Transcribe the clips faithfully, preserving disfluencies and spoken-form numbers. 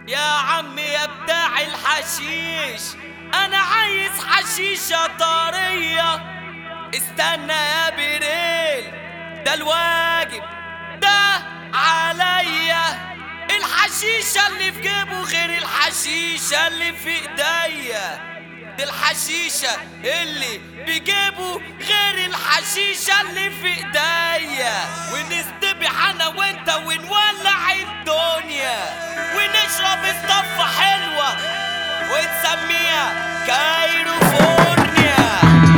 يا عمي يا بتاع الحشيش، انا عايز حشيشة طرية. استنى يا بريل، ده الواجب ده عليا. الحشيشة اللي في جيبه غير الحشيشة اللي في ايديا. دي الحشيشة اللي بجيبه غير الحشيشة اللي في ايديا. ونستبح انا وانت ونولع الدنيا، ونشرب الصفة حلوة ونسميها كايروفورنيا.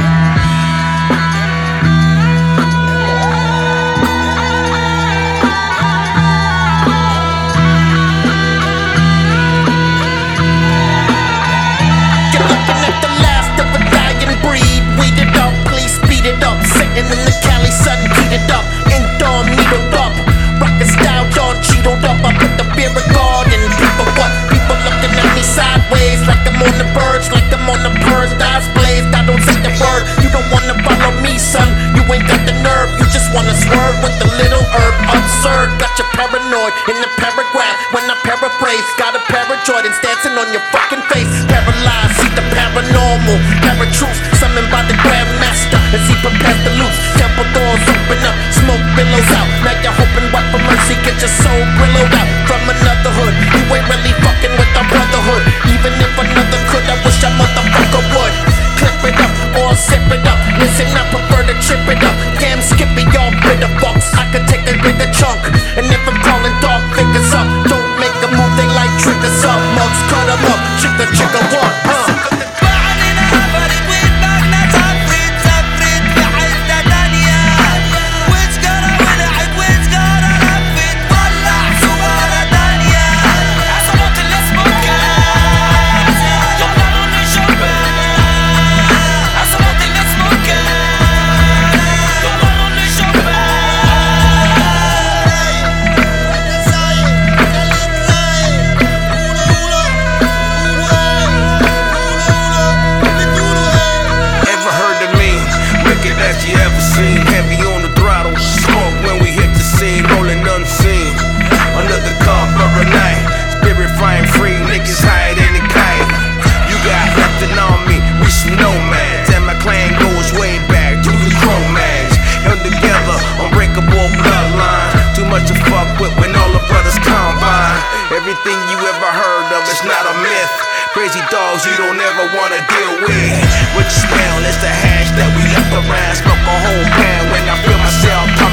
Sitting in the Cali sun, heated up, indoor needled up, rockin' style, John cheetled up. I put the beer garden. People what? People looking at me sideways, like I'm on the verge, like I'm on the purge. Eyes blazed, I don't say the word. You don't wanna follow me, son. You ain't got the nerve. You just wanna swerve with the little herb. Absurd, got you paranoid in the paragraph. When I paraphrase, got a pair of Jordans dancing on your fucking face. Paralyzed, see the paranormal, paratruths summoned by the Grandmaster as he prepares to loose. Temple doors open up, smoke billows out. Now you're hoping what for mercy, get your soul billowed out from another hood. You ain't really fucking with our brotherhood. Even if another could, I wish a motherfucker would. Clip it up or zip it up. Listen, I prefer to trip it up. Damn skippy, y'all bitter fucks. I could take a bigger chunk. And if I'm calling dog figures up, don't make a move, they like triggers up. Mugs cut them up, chicka chicka what, huh? Heavy on the throttle, smoke when we hit the scene, rolling unseen. Under the cover of night, spirit flying free, niggas higher than a kite. You got nothing on me, we some nomads, and my clan goes way back to the Cro-Mags. Held together, unbreakable bloodline. Too much to fuck with when all the brothers combine. Everything you ever heard of is not a myth. Crazy dogs you don't ever wanna deal with. What you smell is the hash that we left around. Smoke a whole pan when I feel myself coming.